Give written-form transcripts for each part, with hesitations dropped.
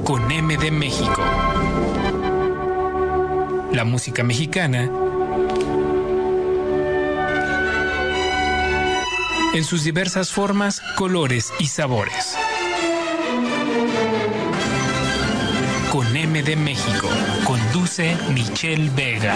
con M de México. La música mexicana en sus diversas formas, colores y sabores. Con M de México, conduce Michelle Vega.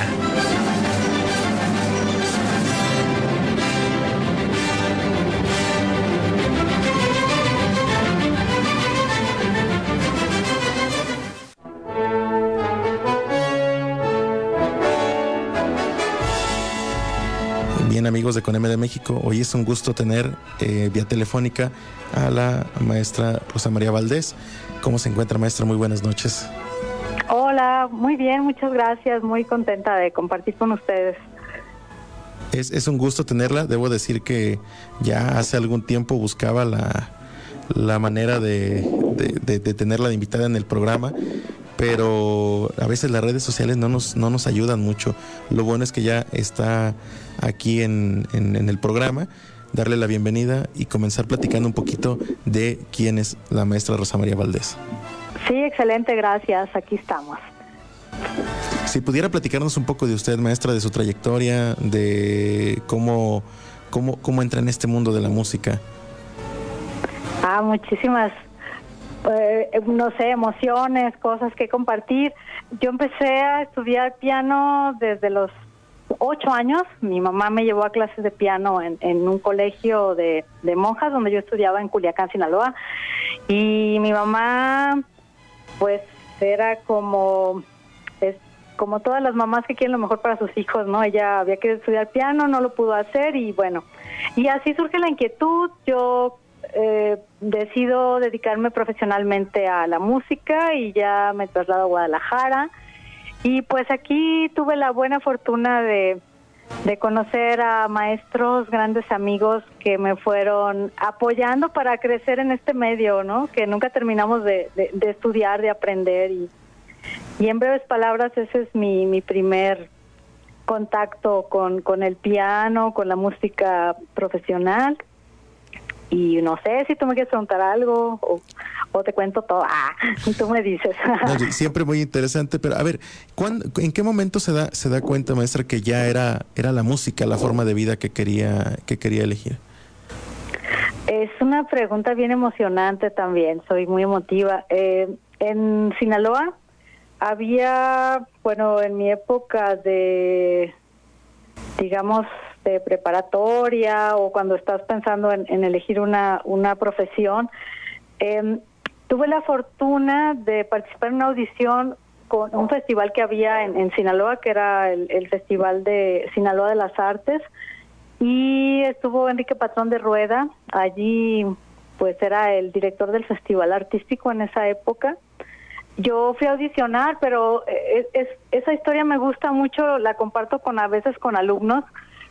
Bien, amigos de Con M de México, hoy es un gusto tener vía telefónica a la maestra Rosa María Valdés. ¿Cómo se encuentra, maestra? Muy buenas noches. Hola, muy bien, muchas gracias, muy contenta de compartir con ustedes. Es un gusto tenerla. Debo decir que ya hace algún tiempo buscaba la manera de tenerla de invitada en el programa, pero a veces las redes sociales no nos ayudan mucho. Lo bueno es que ya está aquí en el programa. Darle la bienvenida y comenzar platicando un poquito de quién es la maestra Rosa María Valdés. Sí, excelente, gracias, aquí estamos. Si pudiera platicarnos un poco de usted, maestra, de su trayectoria, de cómo entra en este mundo de la música. Muchísimas, no sé, emociones, cosas que compartir. Yo empecé a estudiar piano desde los 8 años. Mi mamá me llevó a clases de piano en un colegio de monjas donde yo estudiaba en Culiacán, Sinaloa. Y mi mamá, pues, era como todas las mamás que quieren lo mejor para sus hijos, ¿no? Ella había querido estudiar piano, no lo pudo hacer y bueno. Y así surge la inquietud. Yo decido dedicarme profesionalmente a la música y ya me traslado a Guadalajara. Y pues aquí tuve la buena fortuna de conocer a maestros, grandes amigos que me fueron apoyando para crecer en este medio, ¿no? Que nunca terminamos de estudiar, de aprender. Y en breves palabras, ese es mi primer contacto con el piano, con la música profesional. Y no sé si tú me quieres preguntar algo o te cuento todo. Tú me dices. No, siempre muy interesante, pero a ver, ¿en qué momento se da cuenta, maestra, que ya era la música la forma de vida que quería elegir? Es una pregunta bien emocionante también, soy muy emotiva. En Sinaloa había, bueno, en mi época de preparatoria o cuando estás pensando en elegir una profesión, tuve la fortuna de participar en una audición con un festival que había en Sinaloa, que era el Festival de Sinaloa de las Artes, y estuvo Enrique Patrón de Rueda. Allí pues era el director del festival artístico en esa época. Yo fui a audicionar, pero esa historia me gusta mucho, la comparto a veces con alumnos.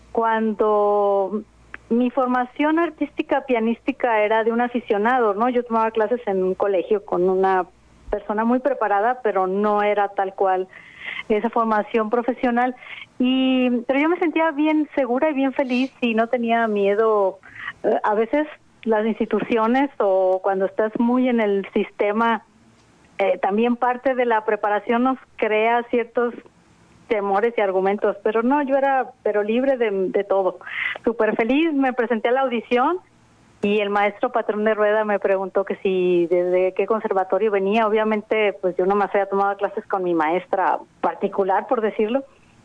Cuando mi formación artística pianística era de un aficionado, ¿no? Yo tomaba clases en un colegio con una persona muy preparada, pero no era tal cual esa formación profesional. Pero yo me sentía bien segura y bien feliz y no tenía miedo. A veces las instituciones o cuando estás muy en el sistema, también parte de la preparación nos crea ciertos temores y argumentos, pero no, yo era libre de todo. Súper feliz, me presenté a la audición y el maestro Patrón de Rueda me preguntó que si desde qué conservatorio venía. Obviamente, pues yo nomás había tomado clases con mi maestra particular, por decirlo,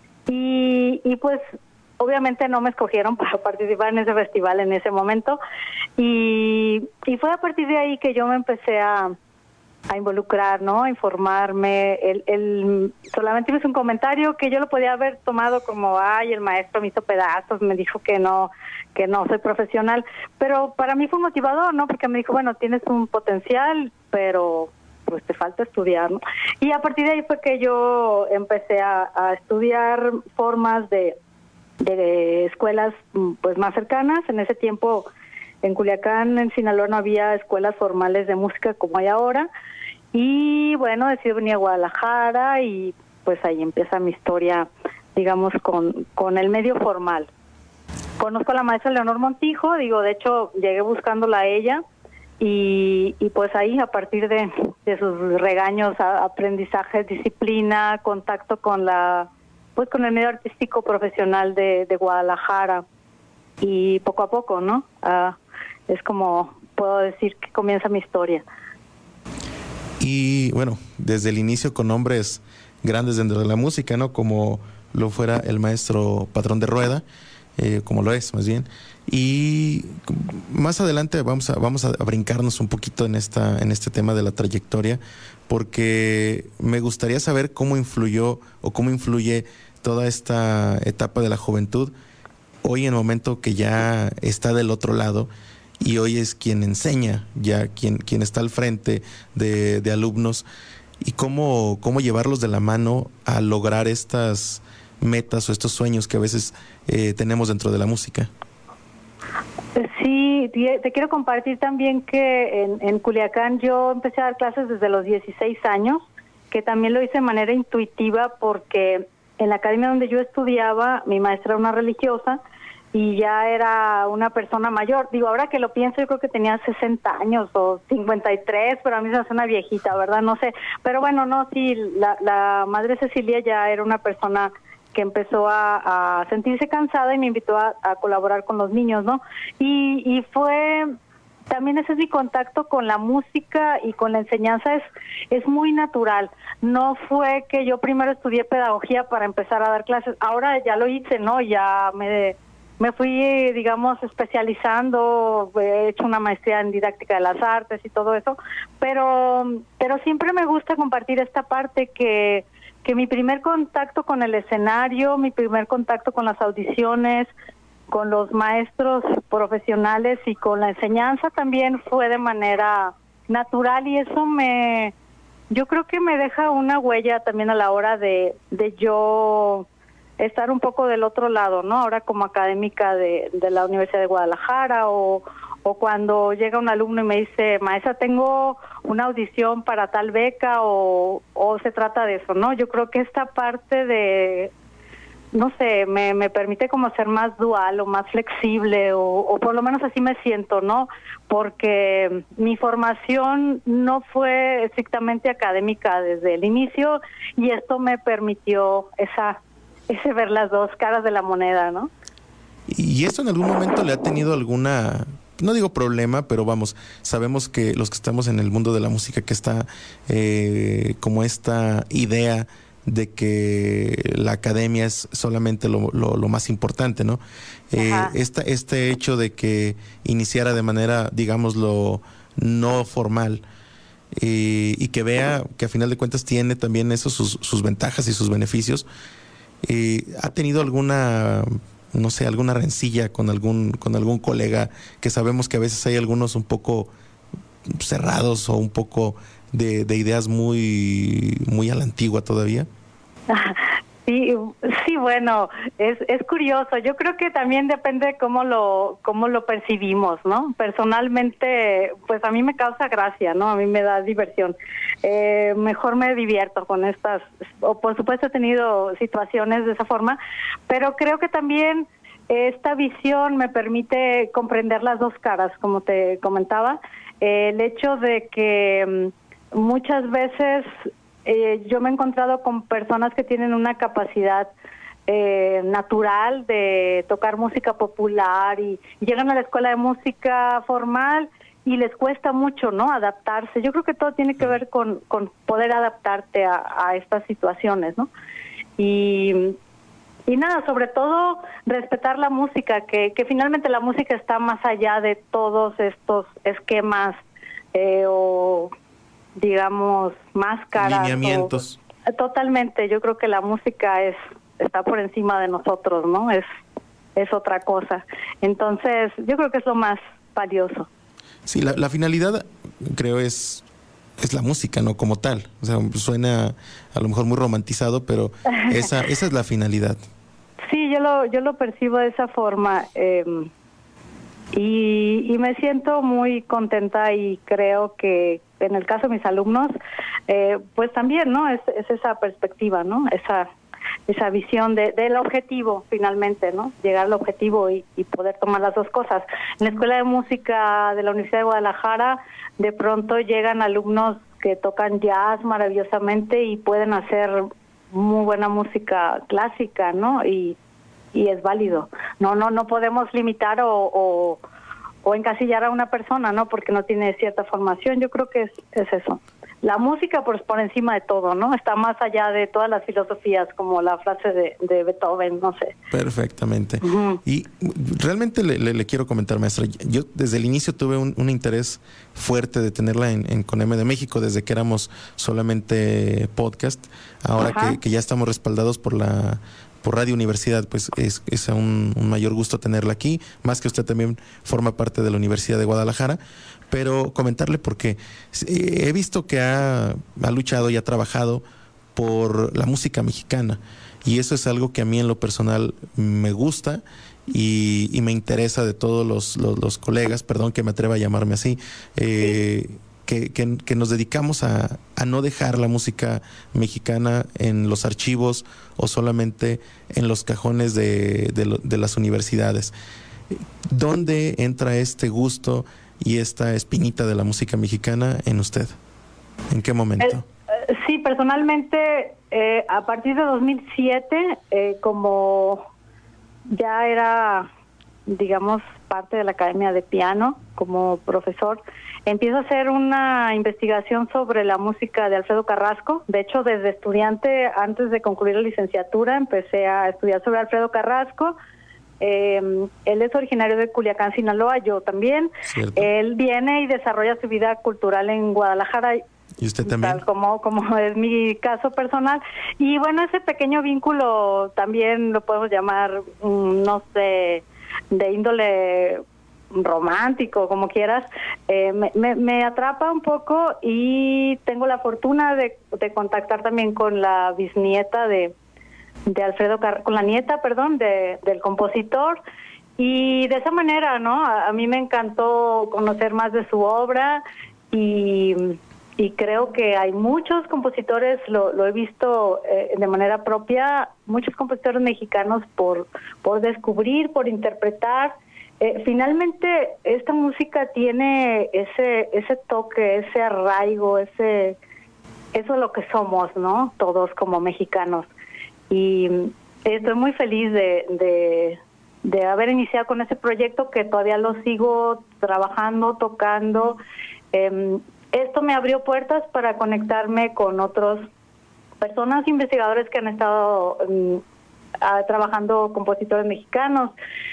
y pues obviamente no me escogieron para participar en ese festival en ese momento, y fue a partir de ahí que yo me empecé a involucrar, ¿no? A informarme. Él solamente hizo un comentario que yo lo podía haber tomado como, el maestro me hizo pedazos, me dijo que no soy profesional, pero para mí fue motivador, ¿no? Porque me dijo, bueno, tienes un potencial, pero pues te falta estudiar, ¿no? Y a partir de ahí fue que yo empecé a estudiar formas de escuelas pues más cercanas. En ese tiempo en Culiacán, en Sinaloa, no había escuelas formales de música como hay ahora. Y bueno, decidí venir a Guadalajara y pues ahí empieza mi historia, digamos, con el medio formal. Conozco a la maestra Leonor Montijo, de hecho llegué buscándola a ella y pues ahí a partir de de sus regaños, aprendizaje, disciplina, contacto con con el medio artístico profesional de Guadalajara, y poco a poco, ¿no? Es como puedo decir que comienza mi historia. Y bueno, desde el inicio con nombres grandes dentro de la música, ¿no? Como lo fuera el maestro Patrón de Rueda, como lo es más bien. Y más adelante vamos a brincarnos un poquito en este tema de la trayectoria, porque me gustaría saber cómo influyó o cómo influye toda esta etapa de la juventud hoy, en el momento que ya está del otro lado y hoy es quien enseña, ya quien está al frente de alumnos, y cómo llevarlos de la mano a lograr estas metas o estos sueños que a veces tenemos dentro de la música. Sí, te quiero compartir también que en Culiacán yo empecé a dar clases desde los 16 años, que también lo hice de manera intuitiva porque en la academia donde yo estudiaba, mi maestra era una religiosa y ya era una persona mayor. Digo, ahora que lo pienso, yo creo que tenía 60 años o 53, pero a mí se me hace una viejita, ¿verdad? No sé. Pero bueno, no, sí, la Madre Cecilia ya era una persona que empezó a sentirse cansada y me invitó a colaborar con los niños, ¿no? Y fue... También ese es mi contacto con la música y con la enseñanza, es muy natural. No fue que yo primero estudié pedagogía para empezar a dar clases. Ahora ya lo hice, ¿no? Ya me fui, digamos, especializando, he hecho una maestría en didáctica de las artes y todo eso, pero siempre me gusta compartir esta parte que mi primer contacto con el escenario, mi primer contacto con las audiciones, con los maestros profesionales y con la enseñanza también fue de manera natural, y eso yo creo que me deja una huella también a la hora de yo estar un poco del otro lado, ¿no? Ahora como académica de la Universidad de Guadalajara, o cuando llega un alumno y me dice, maestra, tengo una audición para tal beca, o se trata de eso, ¿no? Yo creo que esta parte de... no sé, me permite como ser más dual o más flexible, o por lo menos así me siento, ¿no? Porque mi formación no fue estrictamente académica desde el inicio, y esto me permitió ese ver las dos caras de la moneda, ¿no? ¿Y esto en algún momento le ha tenido alguna, no digo problema, pero vamos, sabemos que los que estamos en el mundo de la música, que está como esta idea de que la academia es solamente lo más importante, ¿no? Este hecho de que iniciara de manera, digámoslo, no formal, y que vea que a final de cuentas tiene también eso, sus ventajas y sus beneficios, ¿ha tenido alguna, no sé, alguna rencilla con algún colega? Que sabemos que a veces hay algunos un poco cerrados o un poco de ideas muy a la antigua todavía. Sí, bueno, es curioso. Yo creo que también depende de cómo lo percibimos, ¿no? Personalmente, pues a mí me causa gracia, ¿no? A mí me da diversión. Mejor me divierto con estas, o por supuesto he tenido situaciones de esa forma, pero creo que también esta visión me permite comprender las dos caras, como te comentaba. El hecho de que muchas veces yo me he encontrado con personas que tienen una capacidad natural de tocar música popular y llegan a la escuela de música formal y les cuesta mucho, ¿no?, adaptarse. Yo creo que todo tiene que ver con poder adaptarte a estas situaciones, ¿no? Y nada, sobre todo respetar la música, que finalmente la música está más allá de todos estos esquemas o digamos máscaras, lineamientos. Totalmente. Yo creo que la música está por encima de nosotros, ¿no? Es otra cosa. Entonces, yo creo que es lo más valioso. Sí, la finalidad, creo, es la música, ¿no?, como tal. O sea, suena a lo mejor muy romantizado, pero esa es la finalidad. Sí, yo lo percibo de esa forma, y me siento muy contenta, y creo que en el caso de mis alumnos, pues también, ¿no? Es esa perspectiva, ¿no? Esa visión del objetivo, finalmente, ¿no? Llegar al objetivo y poder tomar las dos cosas. En la Escuela de Música de la Universidad de Guadalajara, de pronto llegan alumnos que tocan jazz maravillosamente y pueden hacer muy buena música clásica, ¿no? Y es válido. No podemos limitar o encasillar a una persona, ¿no? Porque no tiene cierta formación. Yo creo que es eso. La música por encima de todo, ¿no? Está más allá de todas las filosofías, como la frase de Beethoven, no sé. Perfectamente. Uh-huh. Y realmente le quiero comentar, maestra, yo desde el inicio tuve un interés fuerte de tenerla en Con M de México, desde que éramos solamente podcast. Ahora que ya estamos respaldados por Radio Universidad, pues es un mayor gusto tenerla aquí, más que usted también forma parte de la Universidad de Guadalajara. Pero comentarle porque he visto que ha luchado y ha trabajado por la música mexicana, y eso es algo que a mí en lo personal me gusta y me interesa de todos los colegas, perdón que me atreva a llamarme así, que nos dedicamos a no dejar la música mexicana en los archivos o solamente en los cajones de las universidades. ¿Dónde entra este gusto y esta espinita de la música mexicana en usted? ¿En qué momento? Sí, personalmente, a partir de 2007, como ya era, digamos, parte de la Academia de Piano como profesor, empiezo a hacer una investigación sobre la música de Alfredo Carrasco. De hecho, desde estudiante, antes de concluir la licenciatura, empecé a estudiar sobre Alfredo Carrasco. Él es originario de Culiacán, Sinaloa, yo también. ¿Cierto? Él viene y desarrolla su vida cultural en Guadalajara. ¿Y usted también? Tal como es mi caso personal. Y bueno, ese pequeño vínculo también lo podemos llamar, no sé, de índole romántico, como quieras, me atrapa un poco, y tengo la fortuna de contactar también con la bisnieta de Alfredo con la nieta, perdón, del compositor, y de esa manera, ¿no? A mí me encantó conocer más de su obra, y creo que hay muchos compositores, lo he visto de manera propia, muchos compositores mexicanos por descubrir, por interpretar. Finalmente esta música tiene ese toque, ese arraigo, eso es lo que somos, ¿no? Todos como mexicanos. Y estoy muy feliz de haber iniciado con ese proyecto, que todavía lo sigo trabajando, tocando. Esto me abrió puertas para conectarme con otras personas, investigadores que han estado trabajando, compositores mexicanos,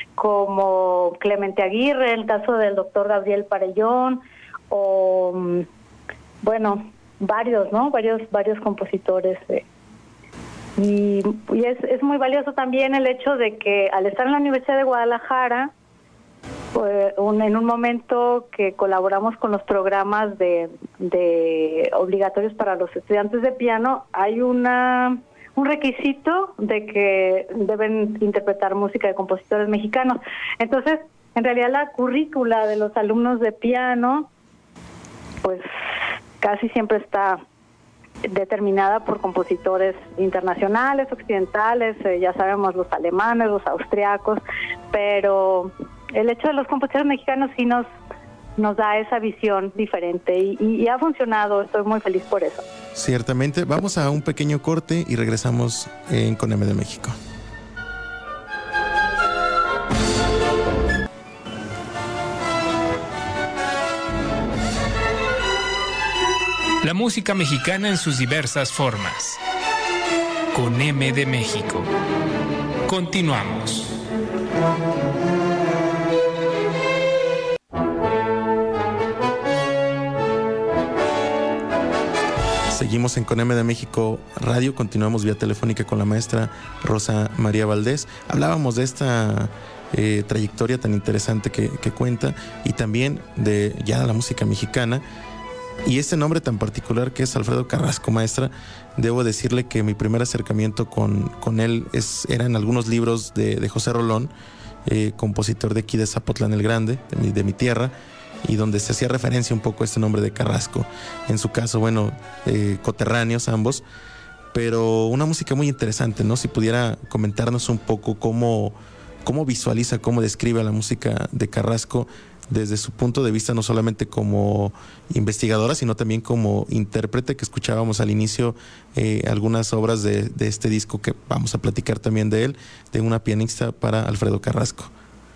como Clemente Aguirre, el caso del doctor Gabriel Parellón, o bueno, varios, ¿no? Varios compositores. Y es muy valioso también el hecho de que al estar en la Universidad de Guadalajara, en un momento que colaboramos con los programas de obligatorios para los estudiantes de piano, hay un requisito de que deben interpretar música de compositores mexicanos. Entonces, en realidad la currícula de los alumnos de piano, pues casi siempre está determinada por compositores internacionales, occidentales, ya sabemos, los alemanes, los austriacos, pero el hecho de los compositores mexicanos sí nos da esa visión diferente, y ha funcionado. Estoy muy feliz por eso. Ciertamente. Vamos a un pequeño corte y regresamos en Con M de México. La música mexicana en sus diversas formas. Con M de México. Continuamos. Seguimos en Con M de México Radio, continuamos vía telefónica con la maestra Rosa María Valdés. Hablábamos de esta trayectoria tan interesante que cuenta, y también de ya la música mexicana, y este nombre tan particular que es Alfredo Carrasco. Maestra, debo decirle que mi primer acercamiento con él era en algunos libros de José Rolón, compositor de aquí de Zapotlán el Grande, de mi tierra, y donde se hacía referencia un poco a este nombre de Carrasco. En su caso, bueno, coterráneos ambos, pero una música muy interesante, ¿no? Si pudiera comentarnos un poco cómo visualiza, cómo describe la música de Carrasco desde su punto de vista, no solamente como investigadora, sino también como intérprete, que escuchábamos al inicio algunas obras de este disco, que vamos a platicar también de él, de una pianista para Alfredo Carrasco.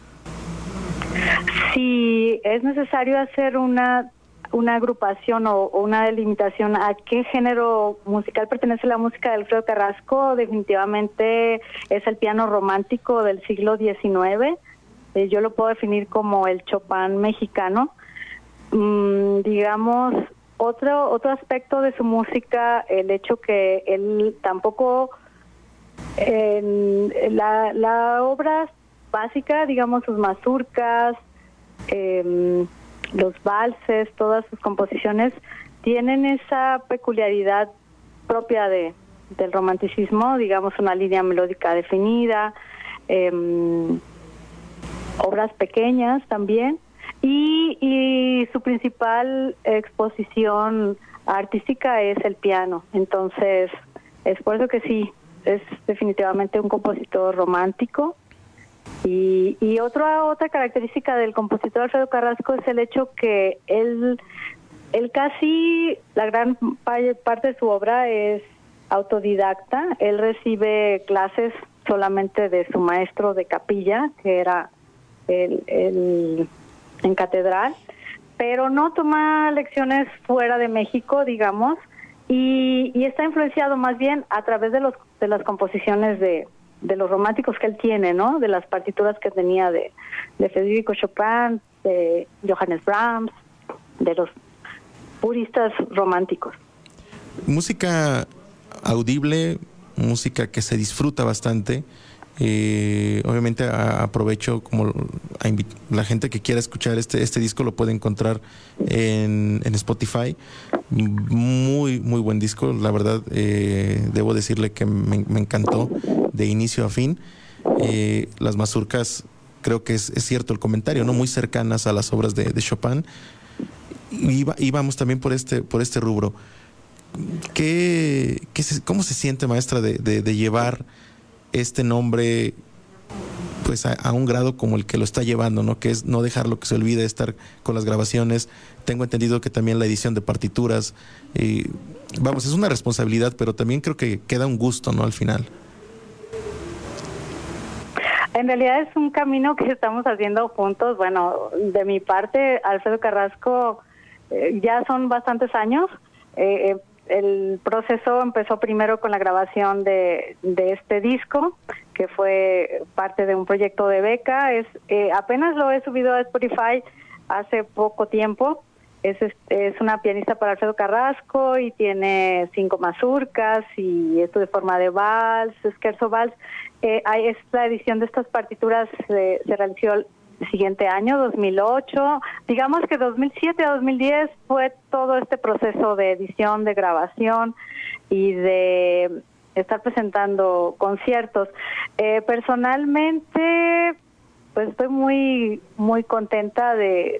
Si es necesario hacer una agrupación o una delimitación a qué género musical pertenece la música de Alfredo Carrasco, definitivamente es el piano romántico del siglo XIX. Yo lo puedo definir como el Chopin mexicano. Digamos, otro aspecto de su música, el hecho que él tampoco, la obra básica, digamos, sus mazurcas, los valses, todas sus composiciones tienen esa peculiaridad propia del romanticismo, digamos, una línea melódica definida, obras pequeñas también, y su principal exposición artística es el piano. Entonces, es por eso que sí, es definitivamente un compositor romántico. Y otra característica del compositor Alfredo Carrasco es el hecho que él casi, la gran parte de su obra es autodidacta. Él recibe clases solamente de su maestro de capilla, que era en catedral, pero no toma lecciones fuera de México, digamos, y está influenciado más bien a través de las composiciones de los románticos que él tiene, ¿no? De las partituras que tenía de Federico Chopin, de Johannes Brahms, de los puristas románticos. Música audible, música que se disfruta bastante. Obviamente aprovecho como la gente que quiera escuchar este disco lo puede encontrar en Spotify. Muy buen disco, la verdad. Debo decirle que me encantó de inicio a fin. Las mazurcas, creo que es cierto el comentario, ¿no? Muy cercanas a las obras de Chopin. Y vamos también por este rubro. ¿Cómo se siente, maestra, de llevar este nombre pues a un grado como el que lo está llevando, ¿no? Que es no dejarlo que se olvide, estar con las grabaciones? Tengo entendido que también la edición de partituras, vamos, es una responsabilidad, pero también creo que queda un gusto, ¿no? Al final. En realidad es un camino que estamos haciendo juntos. Bueno, de mi parte, Alfredo Carrasco, ya son bastantes años. El proceso empezó primero con la grabación de este disco, que fue parte de un proyecto de beca. Apenas lo he subido a Spotify hace poco tiempo. Es una pianista para Alfredo Carrasco y tiene 5 mazurcas y esto de forma de vals, scherzo vals. Esta edición de estas partituras se realizó el siguiente año, 2008. Digamos que 2007 a 2010 fue todo este proceso de edición, de grabación y de estar presentando conciertos. Personalmente, pues estoy muy contenta de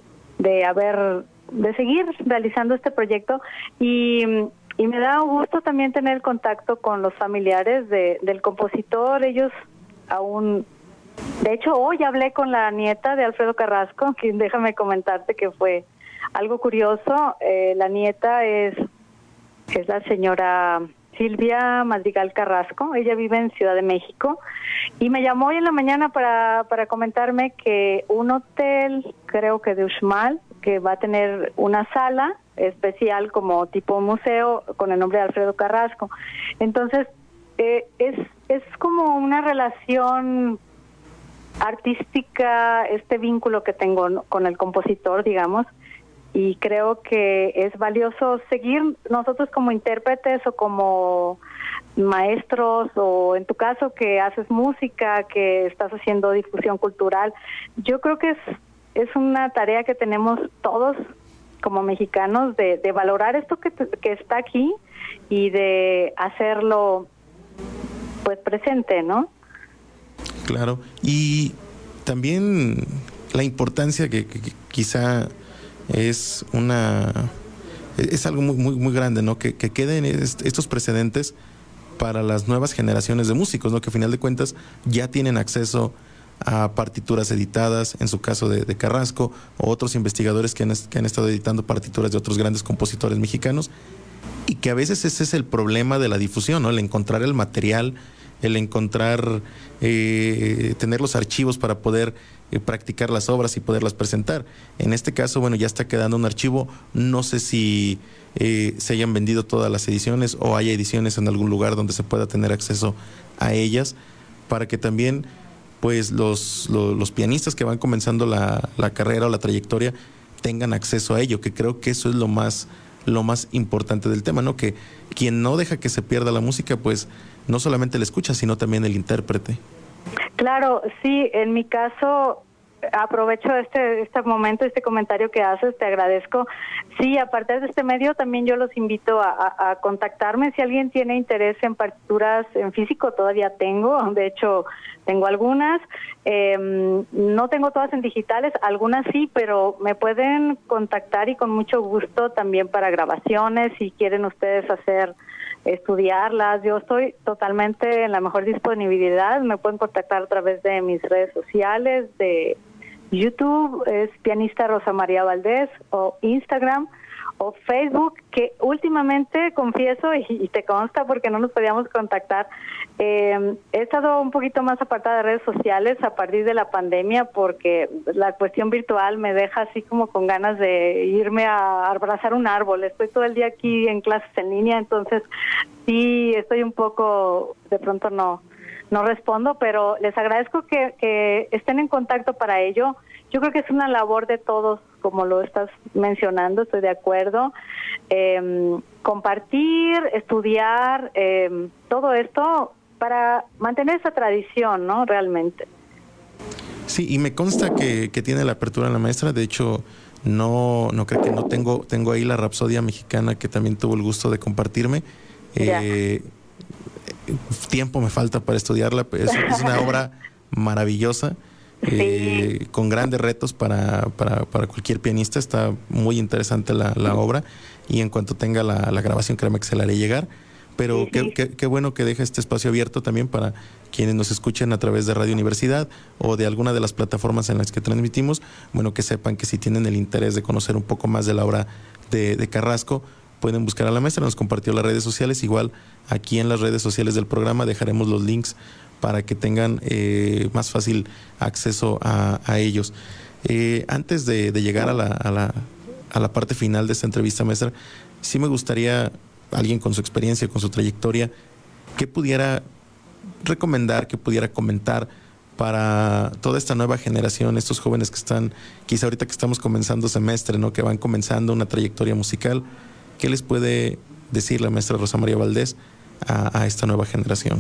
seguir realizando este proyecto y me da gusto también tener contacto con los familiares del compositor. Ellos aún, de hecho, hoy hablé con la nieta de Alfredo Carrasco, que déjame comentarte que fue algo curioso. La nieta es la señora Silvia Madrigal Carrasco. Ella vive en Ciudad de México y me llamó hoy en la mañana para comentarme que un hotel, creo que de Uxmal, que va a tener una sala especial como tipo museo con el nombre de Alfredo Carrasco. Entonces, es como una relación artística, este vínculo que tengo con el compositor, digamos, y creo que es valioso seguir nosotros como intérpretes o como maestros, o en tu caso que haces música, que estás haciendo difusión cultural. Yo creo que es una tarea que tenemos todos como mexicanos de valorar esto que está aquí y de hacerlo pues presente, ¿no? Claro, y también la importancia que quizá es algo muy grande, ¿no? Que queden estos precedentes para las nuevas generaciones de músicos, ¿no? Que a final de cuentas ya tienen acceso a partituras editadas, en su caso de Carrasco, o otros investigadores que han estado editando partituras de otros grandes compositores mexicanos, y que a veces ese es el problema de la difusión, ¿no? El encontrar el material, el encontrar, tener los archivos para poder practicar las obras y poderlas presentar. En este caso, bueno, ya está quedando un archivo, no sé si se hayan vendido todas las ediciones o haya ediciones en algún lugar donde se pueda tener acceso a ellas, para que también pues los pianistas que van comenzando la carrera o la trayectoria tengan acceso a ello, que creo que eso es lo más importante del tema, ¿no? Que quien no deja que se pierda la música, pues no solamente la escucha, sino también el intérprete. Claro, sí, en mi caso aprovecho este momento, este comentario que haces, te agradezco. Sí, a partir de este medio también yo los invito a contactarme. Si alguien tiene interés en partituras en físico, todavía tengo, de hecho tengo algunas, no tengo todas en digitales, algunas sí, pero me pueden contactar y con mucho gusto también para grabaciones, si quieren ustedes estudiarlas. Yo estoy totalmente en la mejor disponibilidad. Me pueden contactar a través de mis redes sociales, de YouTube, es pianista Rosa María Valdés, o Instagram, o Facebook, que últimamente, confieso, y te consta porque no nos podíamos contactar, he estado un poquito más apartada de redes sociales a partir de la pandemia, porque la cuestión virtual me deja así como con ganas de irme a abrazar un árbol. Estoy todo el día aquí en clases en línea, entonces sí estoy un poco, de pronto no respondo, pero les agradezco que estén en contacto para ello. Yo creo que es una labor de todos, como lo estás mencionando, estoy de acuerdo. Compartir, estudiar, todo esto para mantener esa tradición, ¿no? Realmente. Sí, y me consta que tiene la apertura en la maestra. De hecho, no creo que no tengo ahí la Rapsodia Mexicana, que también tuvo el gusto de compartirme. Tiempo me falta para estudiarla, pero es una obra maravillosa, sí, con grandes retos para cualquier pianista. Está muy interesante la obra, y en cuanto tenga la grabación, créeme que se la haré llegar. Pero sí. Qué bueno que deja este espacio abierto también para quienes nos escuchen a través de Radio Universidad o de alguna de las plataformas en las que transmitimos, bueno, que sepan que si tienen el interés de conocer un poco más de la obra de Carrasco, pueden buscar a la maestra. Nos compartió las redes sociales, igual aquí en las redes sociales del programa dejaremos los links para que tengan más fácil acceso a ellos. Antes de llegar a la parte final de esta entrevista, maestra, sí me gustaría alguien con su experiencia, con su trayectoria, que pudiera recomendar, que pudiera comentar para toda esta nueva generación, estos jóvenes que están, quizá ahorita que estamos comenzando semestre, ¿no? Que van comenzando una trayectoria musical. ¿Qué les puede decir la maestra Rosa María Valdés a esta nueva generación?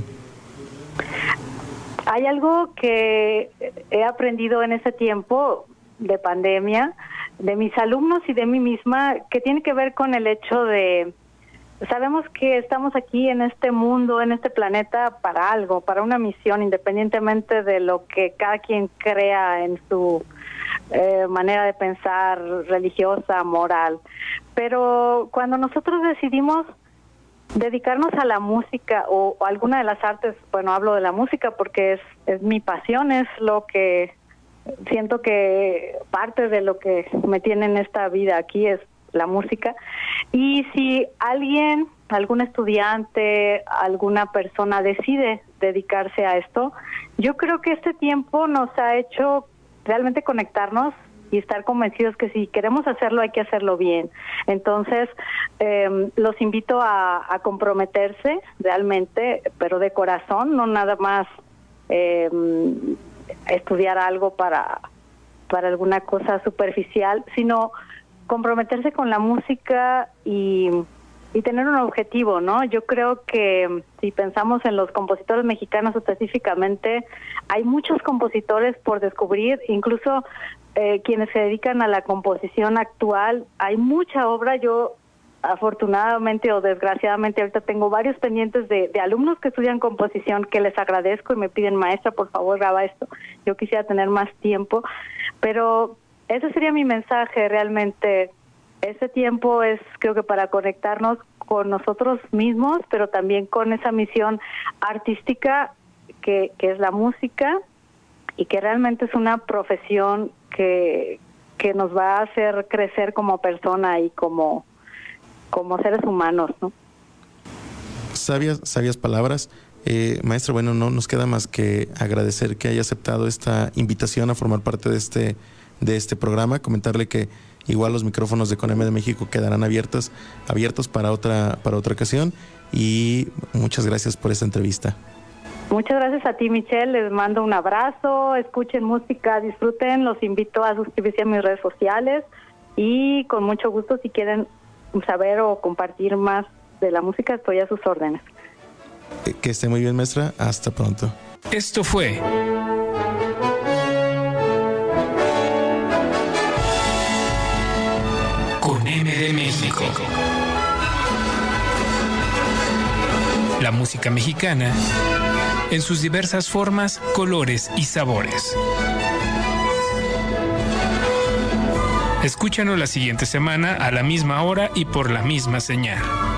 Hay algo que he aprendido en ese tiempo de pandemia, de mis alumnos y de mí misma, que tiene que ver con el hecho de, sabemos que estamos aquí en este mundo, en este planeta, para algo, para una misión, independientemente de lo que cada quien crea en su manera de pensar religiosa, moral. Pero cuando nosotros decidimos dedicarnos a la música o alguna de las artes, bueno, hablo de la música porque es mi pasión, es lo que siento que parte de lo que me tiene en esta vida aquí es la música. Y si alguien, algún estudiante, alguna persona decide dedicarse a esto, yo creo que este tiempo nos ha hecho realmente conectarnos y estar convencidos que si queremos hacerlo hay que hacerlo bien. Entonces, los invito a comprometerse realmente, pero de corazón, no nada más estudiar algo para alguna cosa superficial, sino comprometerse con la música y tener un objetivo, ¿no? Yo creo que si pensamos en los compositores mexicanos específicamente, hay muchos compositores por descubrir, incluso quienes se dedican a la composición actual, hay mucha obra. Yo afortunadamente o desgraciadamente ahorita tengo varios pendientes de alumnos que estudian composición que les agradezco y me piden, maestra, por favor, graba esto. Yo quisiera tener más tiempo, pero ese sería mi mensaje realmente. Ese tiempo es, creo que para conectarnos con nosotros mismos, pero también con esa misión artística que es la música, que realmente es una profesión que nos va a hacer crecer como persona y como seres humanos, ¿no? Sabias palabras. Maestra, bueno, no nos queda más que agradecer que haya aceptado esta invitación a formar parte de este programa, comentarle que igual los micrófonos de CONEME de México quedarán abiertos para otra ocasión, y muchas gracias por esta entrevista. Muchas gracias a ti, Michelle. Les mando un abrazo, escuchen música, disfruten, los invito a suscribirse a mis redes sociales y con mucho gusto, si quieren saber o compartir más de la música, estoy a sus órdenes. Que esté muy bien, maestra. Hasta pronto. Esto fue CONEME de México. La música mexicana en sus diversas formas, colores y sabores. Escúchanos la siguiente semana a la misma hora y por la misma señal.